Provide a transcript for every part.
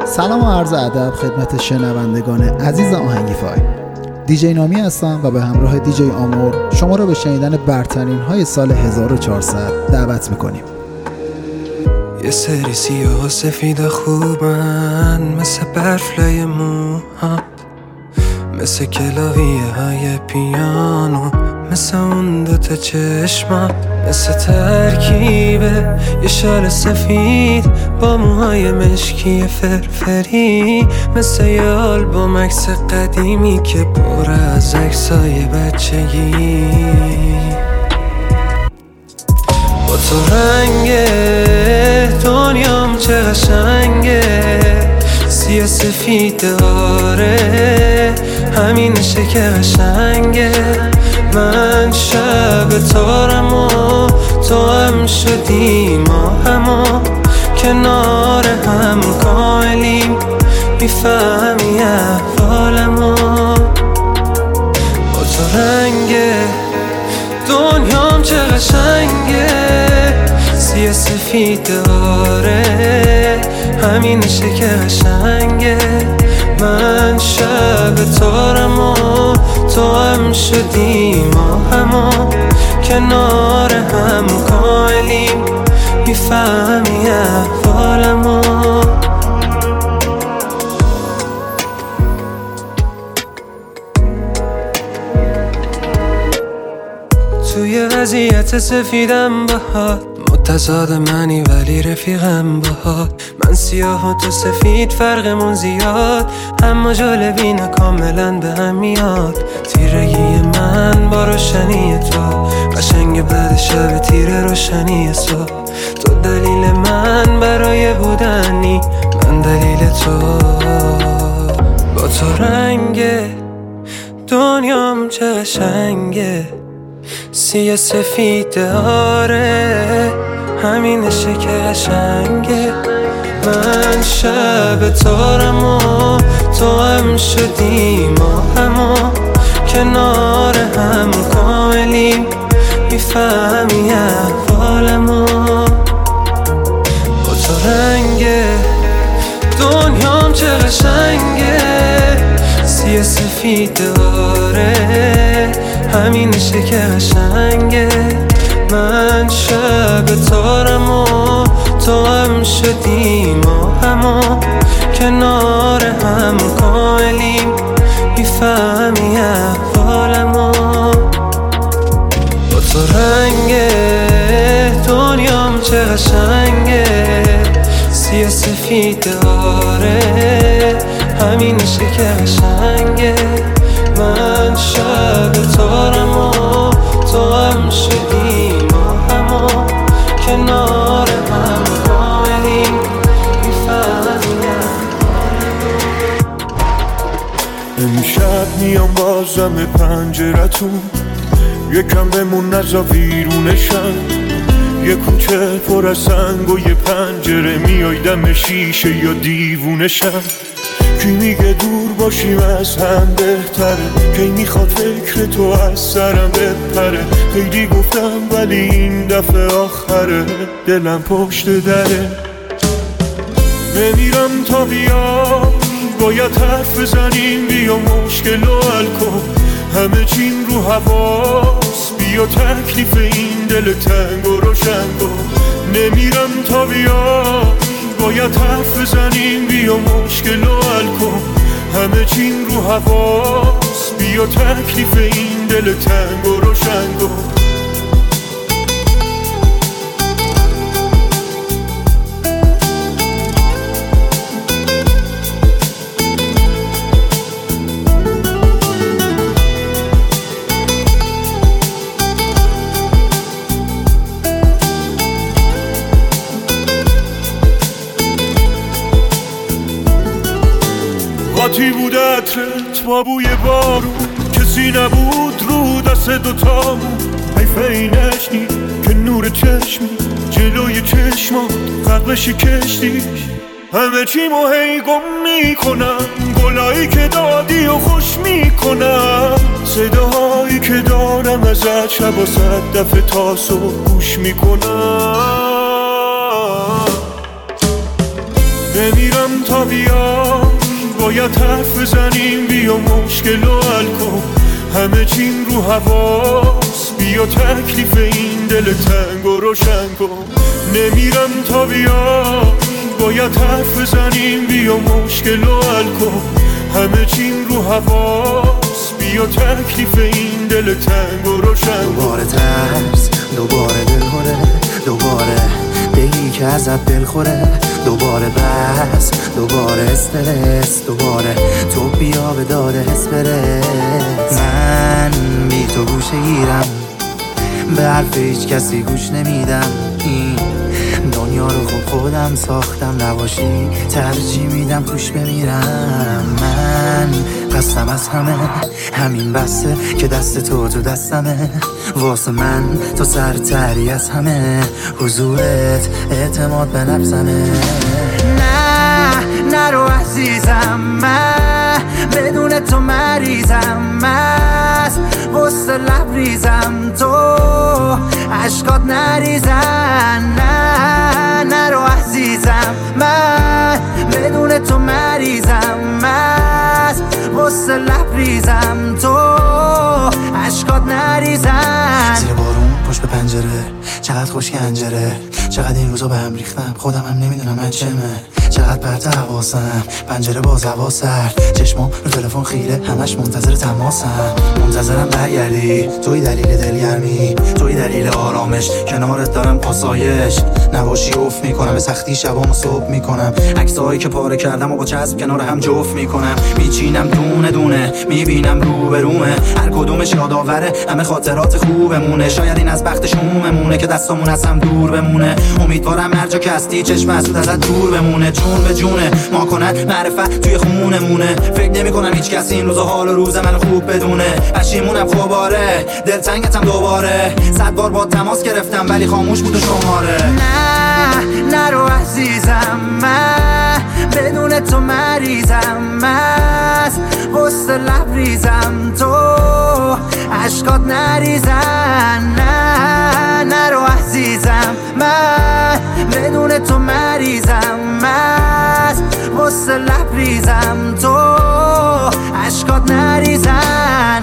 سلام و عرض ادب خدمت شنوندگان عزیز آهنگی فای. دیجی نامی هستم و به همراه دیجی آمور شما را به شنیدن برترین های سال 1400 دعوت میکنیم. یه سری سیاه و سفید خوبن، مثل برف لای موها، مثل کلاویه های پیانو، مثل اون دوتا چشما، مثل ترکیبه یه شال سفید با موهای مشکی فرفری، مثل یه آلبوم عکس قدیمی که پر از عکسای بچگی. با تو رنگه دنیام چه قشنگه، سیاه سفید داره همینشه که قشنگه. من شب تارم و تو هم شدی، ما همو کنار هم کاملیم، میفهمی احوالمو. با تو رنگه دنیام چه قشنگه، سیاه سفید داره همینشه که قشنگه. من شب تارم و تو هم شدی، ما همو کنار هم کاملیم، میفهمی احوالمو. توی وضعیت سفیدم باهات، متضاد منی ولی رفیقم باهات. من سیاه و تو سفید فرقمون زیاد، اما جالبی نه کاملا به هم میاد. تیرگی من با روشنی تو، قشنگ بعد شب تیر روشنی صبح. تو دلیل من برای بودنی، من دلیل تو. با تو رنگه دنیام چه قشنگه، سیاه سفید داره همینشه که قشنگه. من شب تارم و تو هم شدی، ما همو کنار هم کاملیم، میفهمی احوالمو. با تو رنگه دنیام چه قشنگه، سیاه سفید داره همینشه که قشنگه. من شب تارم و تو هم شدی، ما همو کنار هم کاملیم، میفهمی احوالمو. با تو رنگه دنیام چه قشنگه، سیاه سفید داره همینشه که قشنگه. من شب تارم و تو هم شدی، ما همو کنار هم کاملیم، میفهمی. امشب میام بازم پنجرتون، یکم بمون نزا ویرونشم. یه کوچه پر از سنگ و یه پنجره، میای دم شیشه یا دیوونشم. کی میگه دور باشیم از هم بهتره، کی میخواد فکر تو از سرم بپره. خیلی گفتم ولی این دفعه آخره، دلم پشت دره. نمیرم تا بیای، باید حرف بزنیم، بیا مشکل و حل کن. همه چیم رو حواس، بیا تکلیف این دل تنگ و روشن کن. نمیرم تا بیای، باید حرف بزنیم، بیا مشکل و حل کن. همه چیم رو حواس، بیا تکلیف این دل تنگ و روشن کن. قاطی بود عطرت با بوی بارون، کسی نبود رو دست دوتامون. حیف اینش نی که نور چشمی جلوی چشمات قبلش کشتی. همه چی مو هی گم میکنم، گلایی که دادی و خوش میکنم. صداهایی که دارم ازت شب و صد دفعه تا صبح گوش میکنم. نمیرم تا بیای، باید حرف بزنیم، بیا مشکل رو حل کن. همه چیم رو حواس، بیا تکلیف این دل تنگ و روشن کن. نمیرم تا بیای، باید حرف بزنیم، بیا مشکل رو حل کن. همه چیم رو حواس، بیا تکلیف این دل تنگ و روشن کن. دوباره ترس، دوباره دلخوره، دوباره بگی که ازت دل خوره، دوباره بس، دوباره استرس، دوباره تو بیا به داده حس برس. من بی تو گوشه گیرم، به حرف هیچ کسی گوش نمیدم. این دنیا رو خودم ساختم، نباشی ترجیح میدم توش بمیرم. من قصدم از همه همین بسته که دست تو دستمه، واسه من تو سرتری از همه، حضورت اعتماد به نفسمه. نرو عزیزم، من بدون تو مریضم، از وسط لبریزم، تو عشقات نریزن. نرو عزیزم، من بدون تو مریضم، از وسط لبریزم، تو عشقات نریزن. زیر بارون پشت به پنجره، چقدر خوش کنجره، چقدر این روزا به هم ریختم، خودم هم نمیدونم من چمه. چقدر پرت حواسم، پنجره باز هوا سرد، چشمام رو تلفن خیره، همش منتظر تماسم. منتظرم برگردی، توی دلیل دلگرمی، توی دلیل آرامش، کنارت دارم پاسایش. نباشی اوف میکنم، به سختی شبامو صبح میکنم، عکسایی که پاره کردم و با چسب کنار هم جفت میکنم. میچینم دونه دونه، میبینم رو به رومه، هر کدومش یادآوره همه خاطرات خوبمونه. شاید این از بخت شوممونه که دستامون از هم دور بمونه. امیدوارم هر جا که هستی چشم حسود ازت دور بمونه. جون به جونه ما کنن معرفت توی خونمونه، فکر نمی کنم هیچ کسی این روز حال و روز منو خوب بدونه. پشیمونم خوباره، دلتنگتم دوباره، 100 بار با تماس گرفتم ولی خاموش بود و شماره. نرو عزیزم، من بدون تو مریضم، از وسط لبریزم، تو عشقات نریزن. نرو عزیزم، من بدون تو مریضم، از وسط لبریزم، تو عشقات نریزن.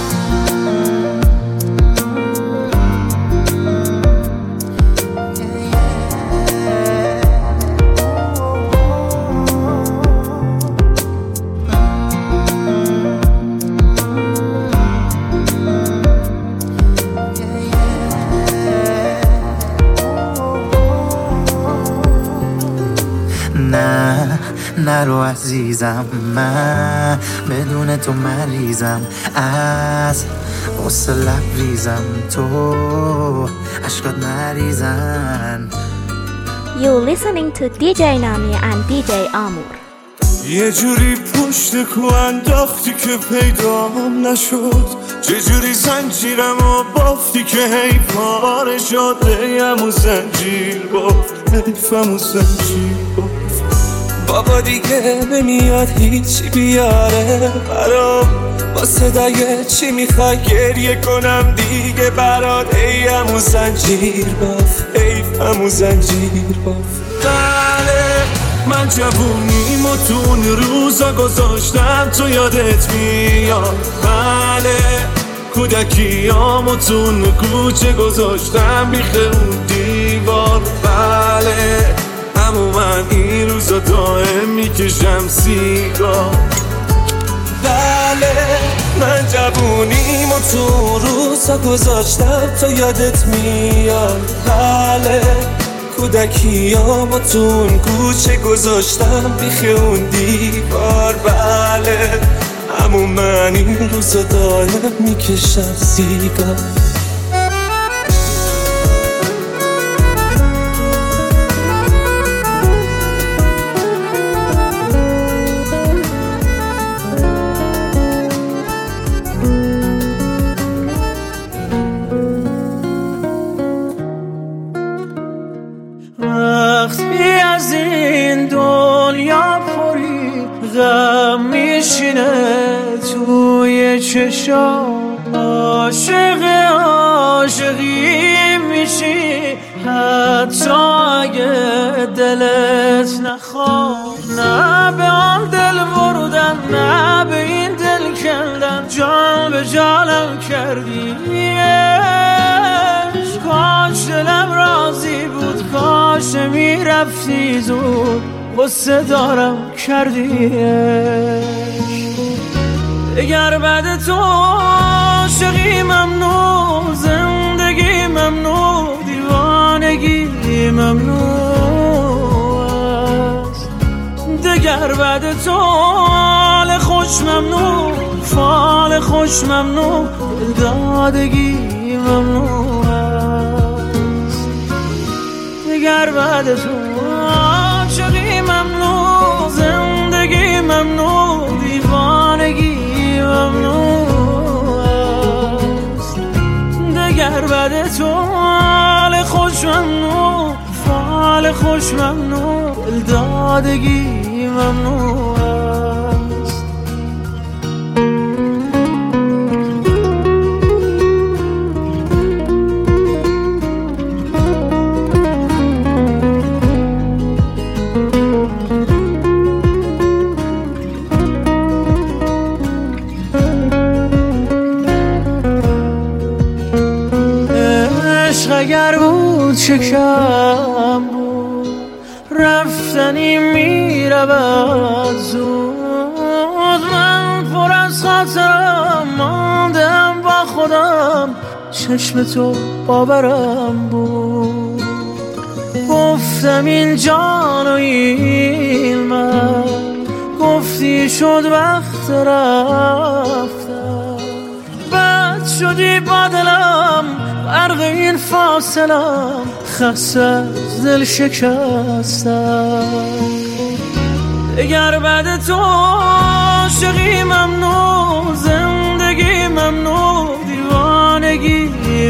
نرو عزیزم، من بدون تو مریضم، از وسط لبریزم، تو عشقات نریزن. You're listening to DJ Nami and DJ Amur. یه جوری پشت کو انداختی که پیدام نشد، چه جوری زنجیرم و بافتی که هی پاره شد. حیفم و زنجیر بافت، حیفم و زنجیر بافت. بابا دیگه نمیاد هیچی بیاره برام، با صدای چی میخوای گریه کنم دیگه برات. حیفم و زنجیر بافت، حیفم و زنجیر بافت. بله من جوونیم و تو اون روزا گذاشتم، تو یادت میاد. بله کودکیام و تو اون کوچه گذاشتم بیخ اون دیوار. بله اما من این روزا دائم میکشم سیگار. بله من جوونیم و تو روزا گذاشتم، تو یادت میاد. بله کودکیام و تو اون کوچه گذاشتم بیخ اون دیوار. بله اما من این روزا دائم میکشم سیگار. وقتی از این دنیا پری غم میشینه توی چشام، عاشق عاشقی میشی حتی اگه دلت نخواد. نه به آن دل بردن، نه به این دل کندن، جان به جانم کردی. کاش دلم راضی بود، کاش میرفتی زود، غصه دارم کردی. اگر بعد تو عاشقی ممنوع، زندگی ممنوع، دیوانگی ممنوع است. دگر بعد تو حال خوش ممنوع، فال خوش ممنوع، دلدادگی ممنوع است. دگر بعد تو عاشقی ممنوع، زندگی ممنوع، دیوانگی ممنوع است. دگر بعد تو حال خوش ممنوع، فال خوش ممنوع، دلدادگی ممنوع است. اگر بود شکم بود، رفتنی میرود زود. من پر از خاطرم ماندم با خودم، چشم تو باورم بود. گفتم این جان و این من، گفتی شد وقت رفتم. بد شدی با دلم، غرق این فاصلم، خسته از دل شکستم. اگر بعد تو عاشقی ممنوع، زندگی ممنوع، دیوانگی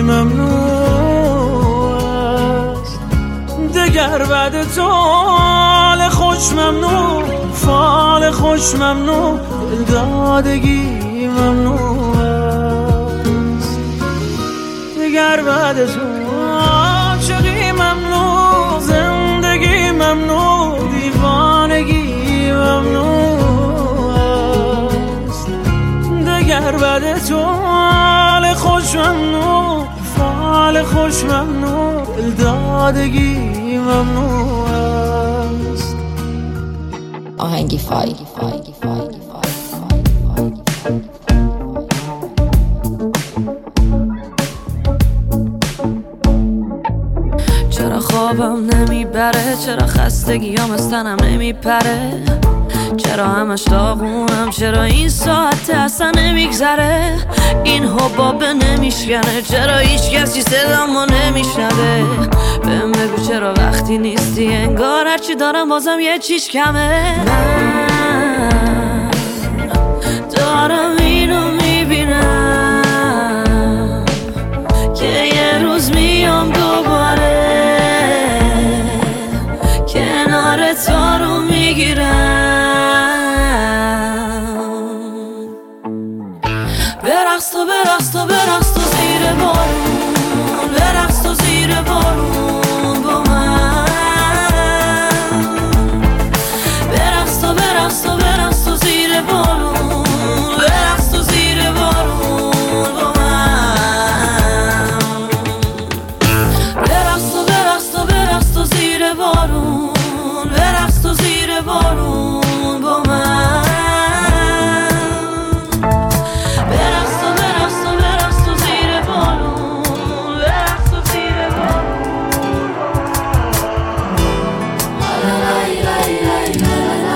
ممنوع است. دگر بعد تو حال خوش ممنوع، فال خوش ممنوع، دلدادگی ممنوع است. دگر بعد تو عاشقی ممنوع، زندگی ممنوع، دیوانگی ممنوع است. دگر بعد تو حال خوش ممنوع، فال خوش ممنوع، دلدادگی ممنوع است. آهنگی فای چرا خوابم نمیبره، چرا خستگیام از تنم نمیپره، چرا همش داغونم، چرا این ساعت اصلا نمیگذره، این حباب نمیشکنه، چرا هیچ کسی صدامو نمیشنوه. بهم بگو چرا وقتی نیستی انگار هرچی دارم بازم یه چیز کمه. من دارم اینو میبینم که یه روز میام دوباره کنار تو رو میگیرم. برقص تو برقص تو برقص تو زیر بارون، برقص تو زیر بارون با من. برقص تو برقص تو برقص تو زیر بارون، برقص تو زیر بارون با من. برقص تو برقص تو برقص تو زیر بارون، برقص تو زیر بارون با من. برقص تو برقص تو برقص تو زیر بارون، برقص تو زیر بارون. لا لا لا لا لا لا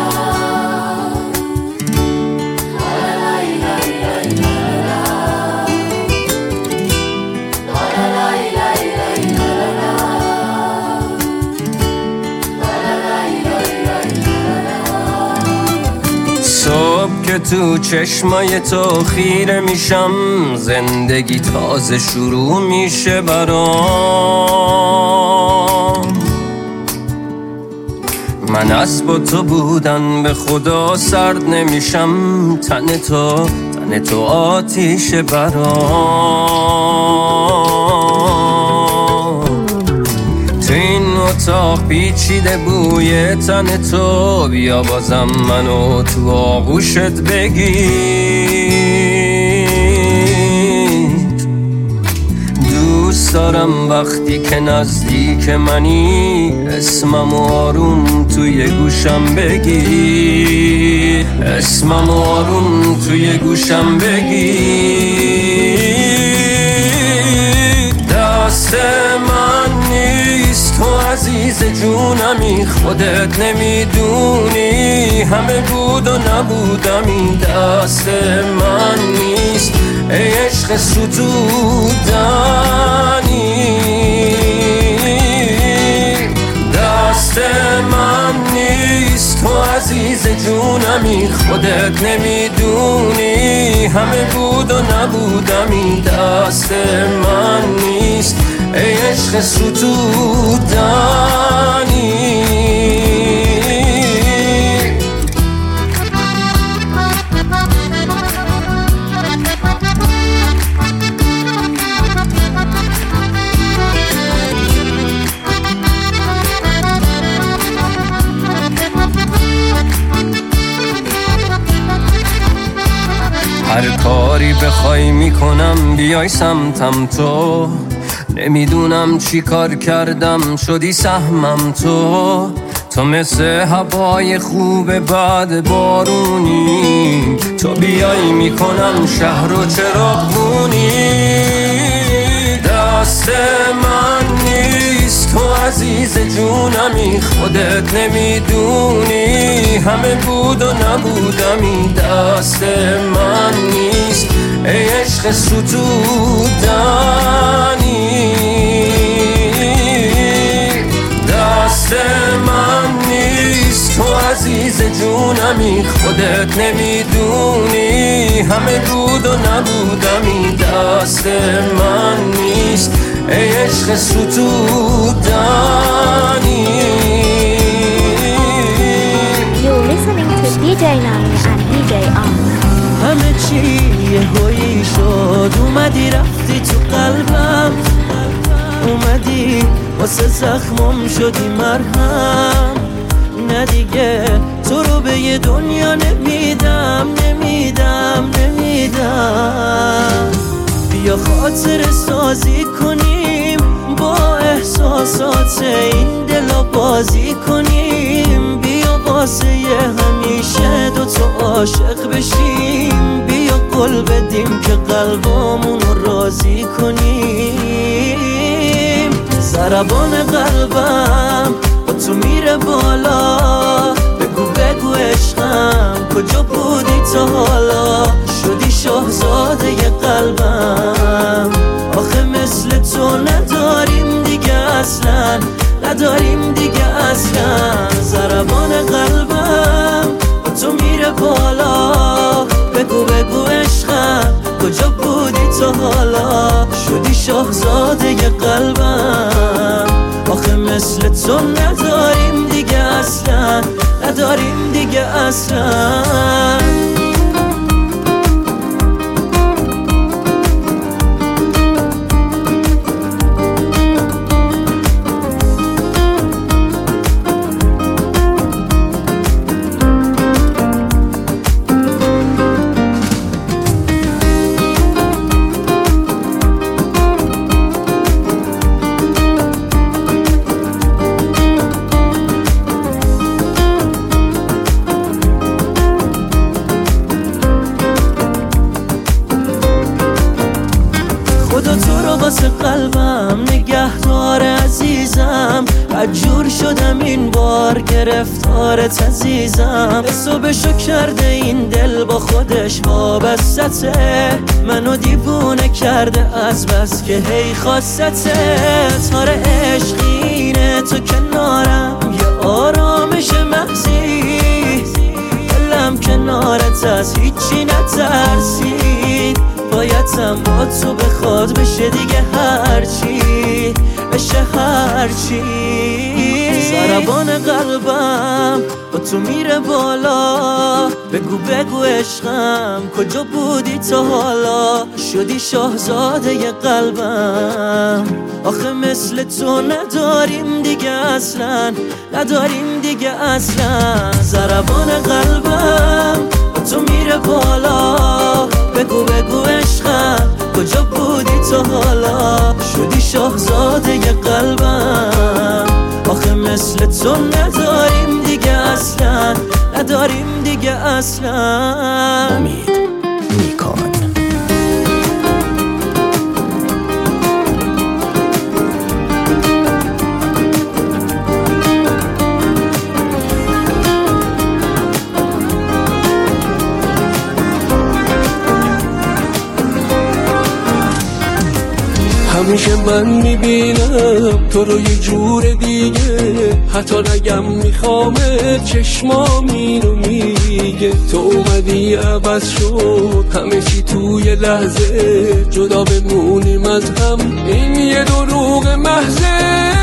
صبح که تو چشمای تو خیره میشم، زندگی تازه شروع میشه برام. من از با تو بودن به خدا سرد نمیشم، تن تو آتیش برام. اتاق پیچیده بوی تن تو، بیا بازم منو تو آغوشت بگیر. دوست دارم وقتی که نزدیک منی اسمم آروم توی گوشم بگی، اسمم آروم توی گوشم بگی. دست من نیست تو عزیز جونمی، خودت نمیدونی همه بود و نبودمی. دست من نیست ای عشق ستودنی، دست من نیست تو عزیز جونمی، خودت نمیدونی همه بود و نبودمی. دست من نیست ای عشق ستودنی. هر کاری بخوای میکنم بیای سمتم تو، نمیدونم چی کار کردم شدی سهمم تو. تو مثل هوای خوب بعد بارونی، تو بیای میکنم شهر و چراغونی. دست من نیست تو عزیز جونمی، خودت نمیدونی همه بود و نبودمی. دست من نیست ای عشق ستودنی، دست من نیست تو عزیز جونمی، خودت نمیدونی همه بود و نبودمی. دست من نیست ای عشق ستودنی. You're listening to DJ Nami and DJ Amor. همه چی یهویی شد، اومدی رفتی تو قلبم، اومدی واسه زخمم شدی مرهم. نه دیگه تو رو به یه دنیا نمیدم، نمیدم، نمیدم. بیا خاطر سازی کنیم با احساسات این دلا بازی کنیم. بیا واسه همیشه دوتا عاشق بشیم. بیا قول بدیم که قلبمون رو راضی کنیم. ضربان قلبم با تو میره بالا، بگو بگو عشقم کجا بودی تا حالا؟ شدی شاهزاده قلبم، آخه مثل تو نداریم دیگه اصلا، نداریم دیگه اصلا. ضربان قلبم با تو میره بالا، بگو بگو عشقم کجا بودی تا حالا؟ شدی شاهزاده قلبم، آخه مثل تو نداریم دیگه اصلا، نداریم دیگه اصلا. واسه قلبم نگهدار عزیزم، بدجور شدم این بار گرفتارت عزیزم. حسابشو کرده این دل با خودش وابستته، منو دیوونه کرده از بس که هی خواستته. تار عشقینه تو کنارم یه آرامش محضی، دلم کنارت از هیچی نترسید. بایدم با تو بخواد بشه دیگه هرچی، بشه هرچی. ضربان قلبم با تو میره بالا، بگو بگو عشقم کجا بودی تا حالا؟ شدی شاهزاده قلبم، آخه مثل تو نداریم دیگه اصلا، نداریم دیگه اصلا. ضربان قلبم با تو میره بالا، بگو بگو عشقم کجا بودی تا حالا؟ شدی شاهزاده قلبم، آخه مثل تو نداریم دیگه اصلا، نداریم دیگه اصلا. امید نیکان. همیشه من میبینم تو رو یه جور دیگه، حتی نگم میخوامت چشمام اینو میگه. تو اومدی عوض شد همه چی توی لحظه، جدا بمونیم از هم این یه دروغ محضه.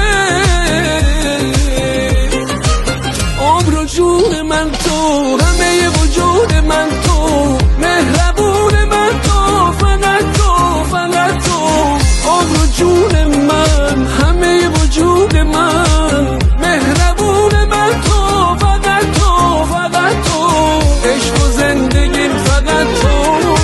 عمر و جون من تو، همه وجود من تو، مهربون من تو، فقط تو، فقط تو. عمر و جون من، همه وجود من، مهربون من تو، فقط تو، فقط تو. عشق و زندگیم فقط تو.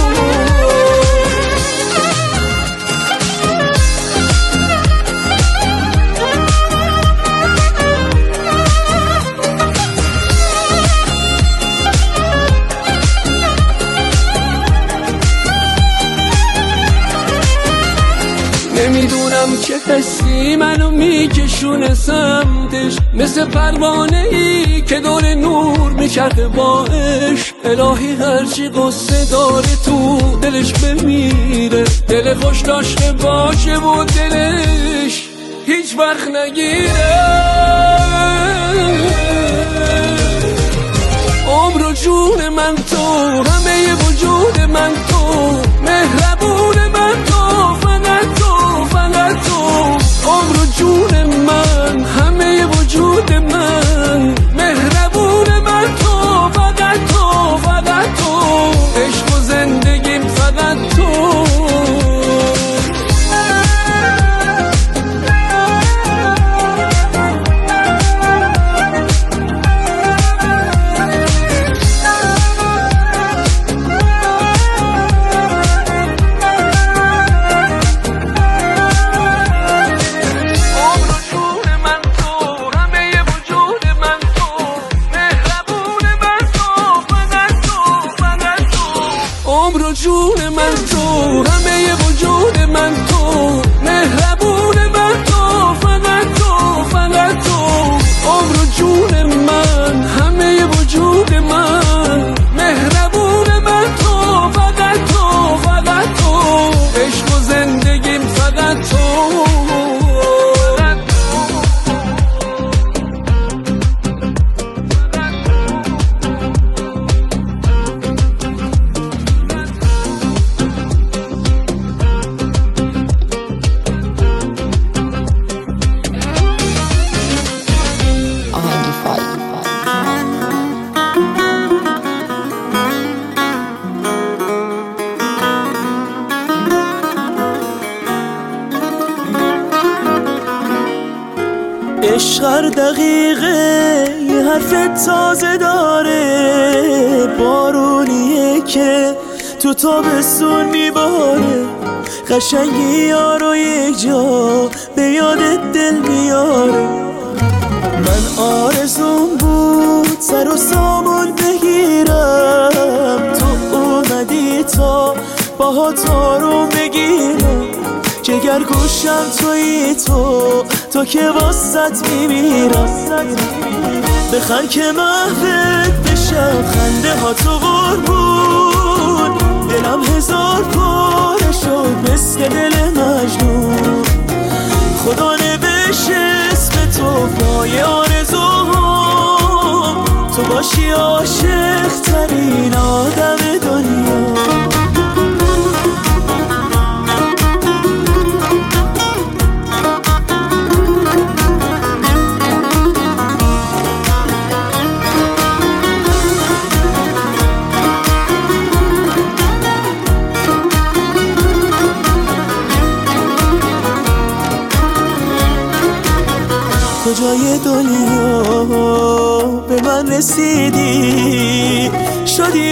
نمیدونم چه حسی منو میکشونه سمتش، مثل پروانه ای که دور نور میچرخه با عشق. الهی هرچی قصه داره تو دلش بمیره، دل خوش داشته باشه و دلش هیچ وقت نگیره. عمر و جون من تو، همه وجود من تو، مهربون من تو، فقط تو، فقط تو. عمر و جون من، همه وجود من، مهربون من تو، فقط تو، فقط تو. عشق و زندگیم فقط تو. عشق هر دقیقه یه حرف تازه داره، بارونیه که تو تابستون میباره. قشنگی یارو یک جا به یاد دل میاره. من آرزون بود سر و سامون بگیرم، تو اومدی تا باهات آروم بگیرم. جگر گوشم تویی تو که واسط میمیرم. بخن که محوت بشم، خنده ها تو قربون. دلم هزار پاره شد مثل دل مجنون. خدا نوشت اسم تو پای آرزوم، تو باشی عاشق ترین آدم دنیا. کجای دنیا به من رسیدی، شدی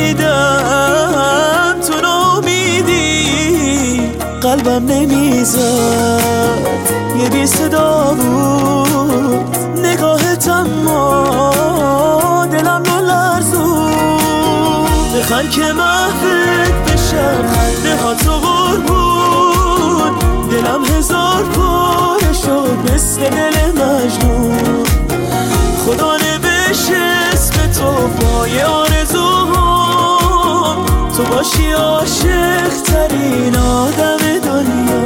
امیدم تو ناامیدی، قلبم نمیزد یه بی صدا بود نگاهت، اما دلم رو لرزون. بخند که محفت بشم خنده ها تو قربون، دلم هزار پاره شد مثل دل مجنون. خدا نوشت اسم تو پای آرزوهام، تو باشی عاشق ترین آدم دنیا.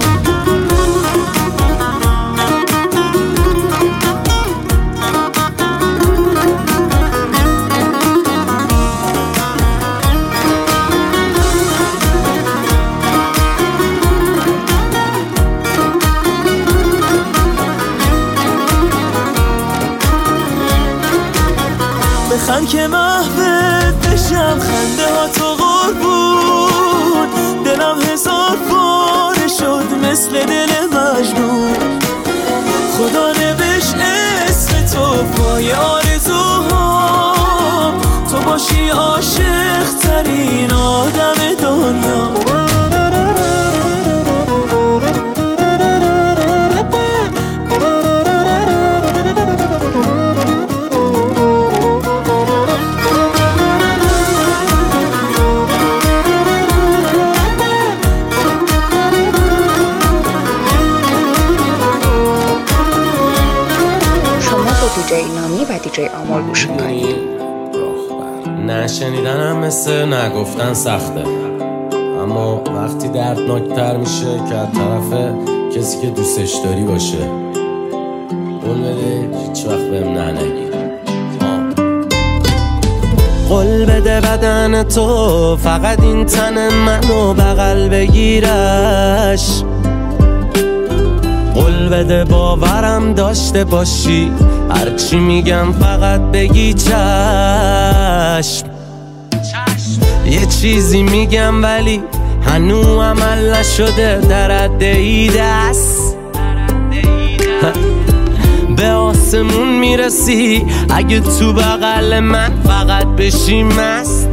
بخند که محبت بشم خنده ها تو قربون، دلم هزار پاره شد مثل دل مجنون. خدا نوشت اسم تو پای آرزوهام، تو باشی عاشق ترین آدم دنیا. دیجی نامی و دیجی آمور گوش کنید. نشنیدنم مثل نگفتن سخته، اما وقتی دردناکتر میشه که از طرف کسی که دوستش داری باشه. قول بده هیچ وقت بهم ننگی. قول بده بدن تو فقط این تن منو بغل بگیرش. قول بده باورم داشته باشی، هرچی میگم فقط بگی چشم. یه چیزی میگم ولی هنو عمل نشده، در عده دست به آسمون میرسی اگه تو بغل من فقط بشی مست.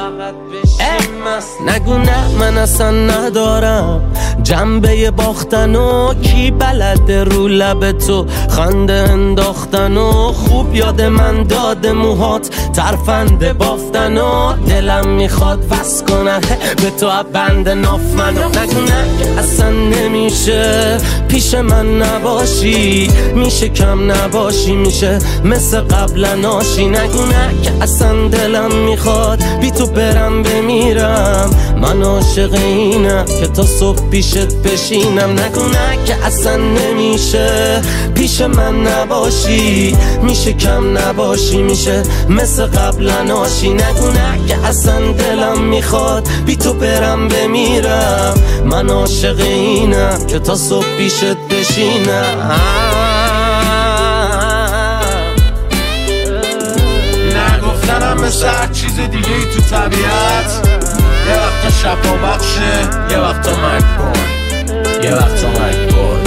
نگو نه من اصلا ندارم جنبه باختن و کی بلده رو لب تو خنده انداختن و خوب یاد من داده موهات ترفنده بافتن و دلم میخواد وس کنه به تو بند ناف منو. نگو نه اصلا نمیشه پیش من نباشی، میشه کم نباشی، میشه مثل قبل ناشی. نگو نه که اصلا دلم میخواد بی تو برم بمیرم، من عاشق اینم که تا صبح پیشت بشینم. نگو نه که اصلا نمیشه پیش من نباشی، میشه کم نباشی، میشه مثل قبل ناشی. نگو نه که اصلا دلم میخواد بی تو برم بمیرم، من عاشق اینم که تا صبح پیشت بشینم. نگفتنم مثل هر چیز دیگه ای تو طبیعت، یه وقتا شفا بخشه، یه وقتا مجبور، یه وقتا مجبور.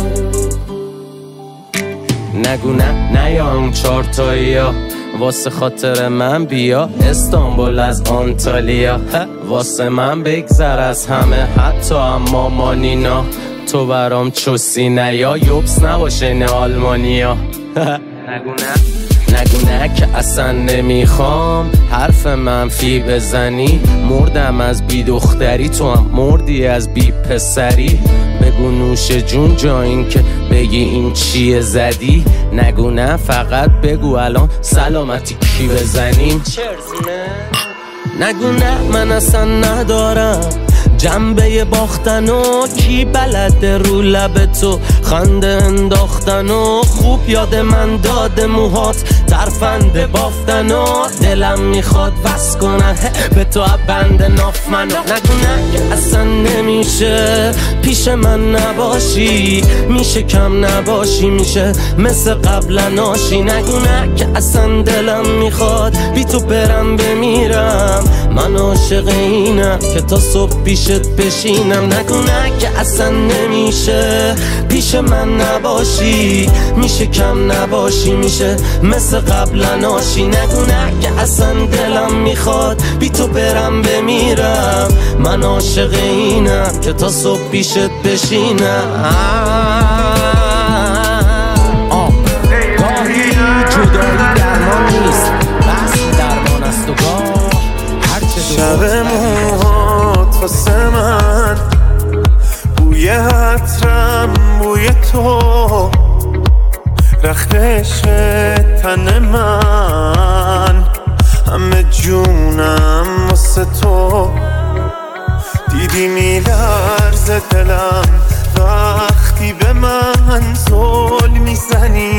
نگو نه یا اون چارتایی ها، واسه خاطر من بیا استانبول از آنتالیا. واسه من بگذر از همه حتی اما مانینا، تو برام چوسینه یا یوبس نباشه نه آلمانیا. نگو نه که اصلا نمیخوام حرف منفی بزنی، مردم از بی دختری تو هم مردی از بی پسری. بگو نوش جون جا این که بگی این چیه زدی. نگو نه فقط بگو الان سلامتی کی بزنیم. نگو نه من اصلا ندارم جنبه باختن و کی بلده رو لب تو خنده انداختن و خوب یاد من داده موهات ترفنده بافتن و دلم میخواد وس کنه به تو بند ناف منو. نگو نه که اصلا نمیشه پیش من نباشی، میشه کم نباشی، میشه مثل قبل ناشی. نگو نه که اصلا دلم میخواد بی تو برم بمیرم، من عاشق اینم که تا صبح پیشت بشینم. نگو نه که اصلا نمیشه پیش من نباشی، میشه کم نباشی، میشه مثل قبلا آشی. نگو نه که اصلا دلم میخواد بی تو برم بمیرم. من عاشق اینم که تا صبح پیشت بشینم. گاهی جدایی درمان نیست، بس درمان است و گاه هرچه شب موهات واسه من بوی عطرم، بوی تو رخت عشق تن من، همه جونم واسه تو. دیدی میلرزه دلم وقتی به من زل میزنی،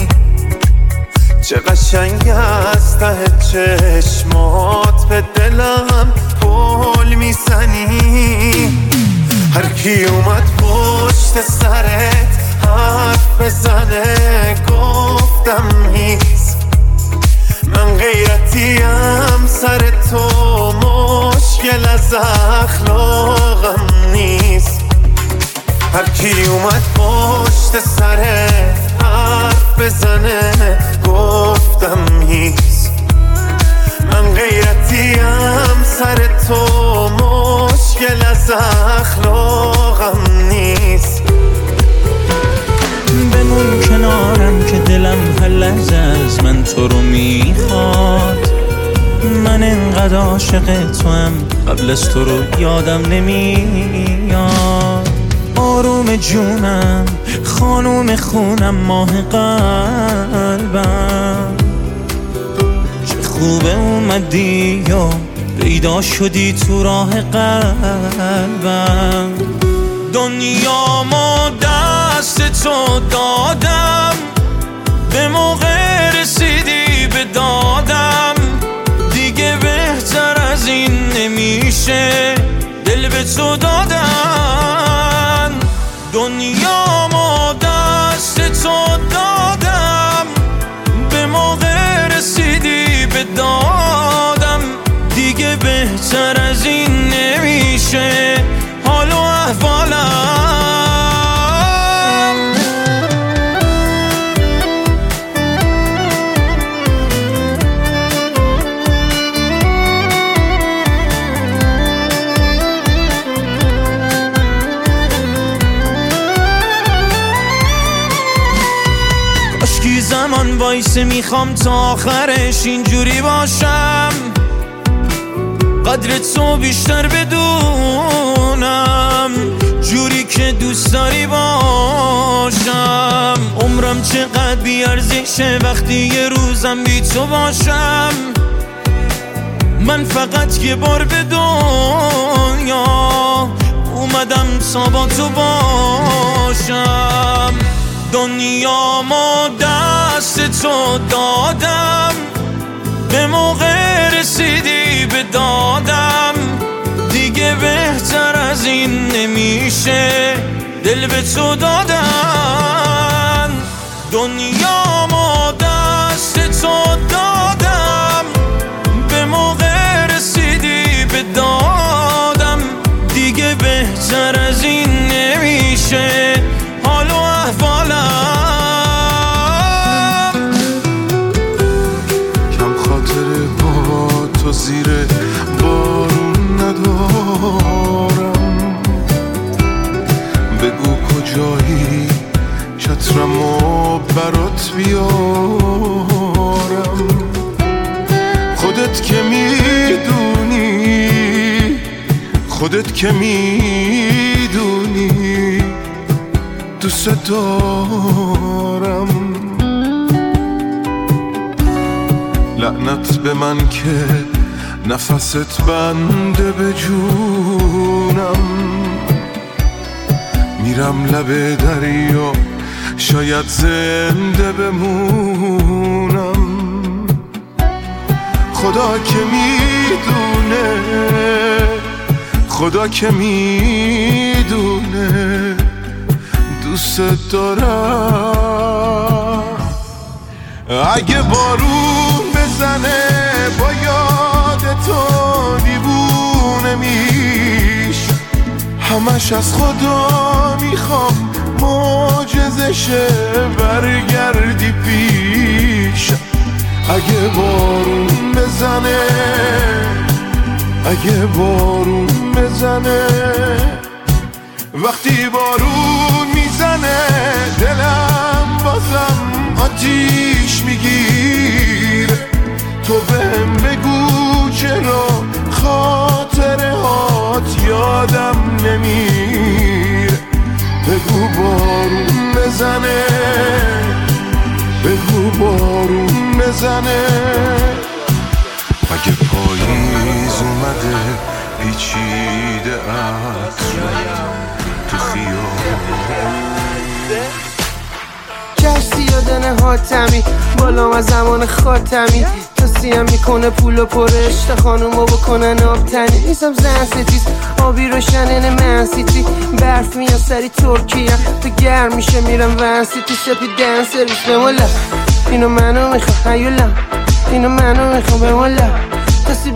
چه قشنگ از ته چشمات به دلم پل میزنی. هر کی اومد پشت سرت حرف بزنه گفتم نیست، من غیرتیم سر تو، مشکل از اخلاقم نیست. هر کی اومد پشت سرت حرف بزنه گفتم نیست، من غیرتیم سر تو، مشکل از اخلاقم نیست. بمون کنارم که دلم هر لحظه از من تو رو میخواد. من انقدر عاشق تو هم قبل از تو رو یادم نمیاد. آروم جونم، خانوم خونم، ماه قلبم، چه خوبه اومدی یا پیدا شدی تو راه قلبم. دنیامو دست تو دادم، به موقع رسیدی به دادم، دیگه بهتر از این نمیشه دل به تو دادن. دنیامو دست تو دادم، به موقع رسیدی به دادم، دیگه بهتر از این نمیشه حال و احوالم. اشکی زمان وایسه، میخوام تا آخرش اینجوری باشم، قدر تو بیشتر بدونم، جوری که دوست داری باشم. عمرم چقدر بیارزشه وقتی یه روزم بی تو باشم. من فقط یه بار به دنیا اومدم تا با تو باشم. دنیامو دست تو دادم، به موقع رسیدی به دادم، دیگه بهتر از این نمیشه دل به تو دادن. دنیامو دست تو دادم، به موقع رسیدی به دادم، دیگه بهتر از این نمیشه حال و احوالم. تو زیر بارون ندارم، بگو کجایی چترمو برات بیارم. خودت که میدونی، خودت که میدونی دوست دارم. لعنت به من که نفست بنده به جونم، میرم لب دریا شاید زنده بمونم. خدا که میدونه، خدا که میدونه دوست دارم. اگه بارون بزنه با یاد تو همش از خدا میخوام معجزه شه برگردی پیش. اگه بارون بزنه، اگه بارون بزنه، وقتی بارون میزنه دلم بازم آتیش میگیر. تو بهم بگو چرا خاطره هات یادم نمیر. بگو بارون بزنه، بگو بارون بزنه. اگه پاییز اومده پیچیده عطر تو خیابون، کشتی یادن حاتمی بالام از زمان خاتمی، تاسیم میکنه پول و پرشت خانومو بکنن آبتنی. نیستم زن ستیز آبی روشنن منسیتی، برف میان سری ترکیه تو گرم میشه میرم ونسیتی. سپی دن سرویس بمولا اینو منو میخوام هیولا، اینو منو میخوام بمولا. تاسی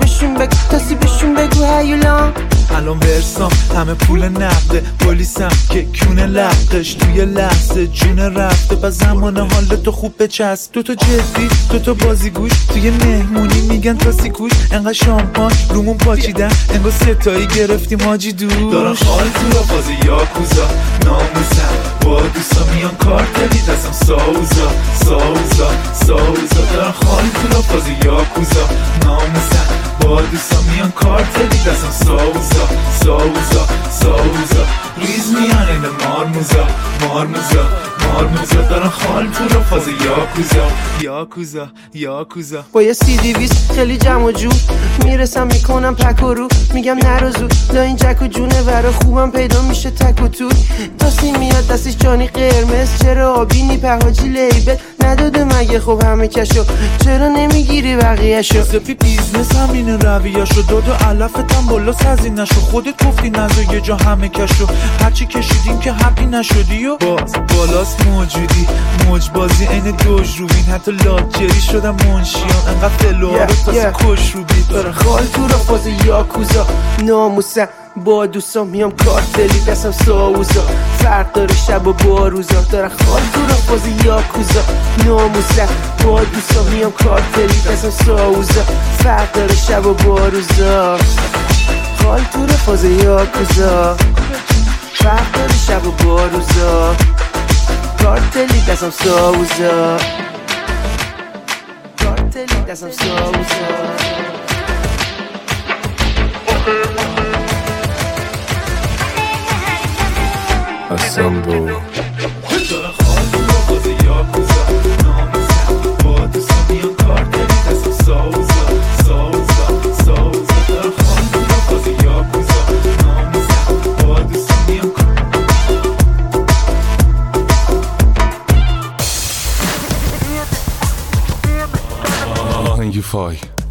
بهشون بگو هیولا. الان ورسام همه پول نقده، پلیسم که کونه لقش توی لحظه جون رفته. با زمان حال تو خوب بچسب، دوتا جدی دوتا بازیگوش توی مهمونی میگن تاسی کوش. انقدر شامپان رومون پاچیدن انگار ستایی گرفتیم حاجی دوش. دارن خال تو را بازی یاکوزا ناموسم با دوستا میان کارتلی دستم ساوزا ساوزا ساوزا. دارن خال تو را بازی یاکوزا ناموسم با دوستا میان کارتلی دستم ساوزا ساوزا ساوزا. ریز میان این مارموزا مارموزا مارموزا. دارن خال تو را فاز یاکوزا یاکوزا یاکوزا. با یه CD-20 خیلی جمع و جور میرسم میکنم پک و رو، میگم نرو زود لا این جک و جونه ورا خوبم پیدا میشه تک و توی. تاسی میاد دستش جانی قرمز، چرا آبی نیپه حاجی لیبل نداده مگه؟ خب همه کشو چرا نمیگیری بقیهشو؟ سپی بیزنس همینه رویهشو، دادو علفتم بالا سزینشو. خودت گفتی نزا یه جا همه کشو، هرچی کشیدیم که هپی نشدی و باز بالاست موجودی. موج بازی این دوج روبین، حتی لاجری شدم منشیان انقدر فلوها رو تاسی کش رو بید. داره خال تو را فاز یاکوزا ناموسم با دوستان میام کارتلی دستم ساوزا. فرق داره شب و باروزا. داره خال تو را فاز یاکوزا ناموسم با دوستان میام کارتلی دستم ساوزا. فرق داره شب و باروزا. خال تو را فاز یاکوزا، فرق داره شب و باروزا. کارتلی دستم ساوزا، کارتلی دستم ساوزا. Assemble. آهنگ فای